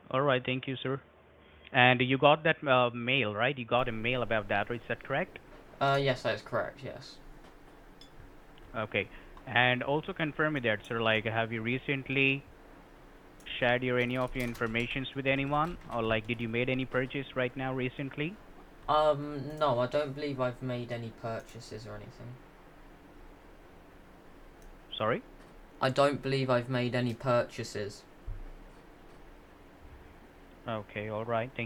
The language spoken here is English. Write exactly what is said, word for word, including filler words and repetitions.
All right, thank you, sir. And you got that uh, mail, right? You got a mail about that, is that correct? Uh, yes, that is correct. Yes. Okay. And also confirm me that, sir, like, have you recently shared your any of your informations with anyone, or like, did you made any purchase right now recently? Um, no, I don't believe I've made any purchases or anything. Sorry? I don't believe I've made any purchases. Okay, all right.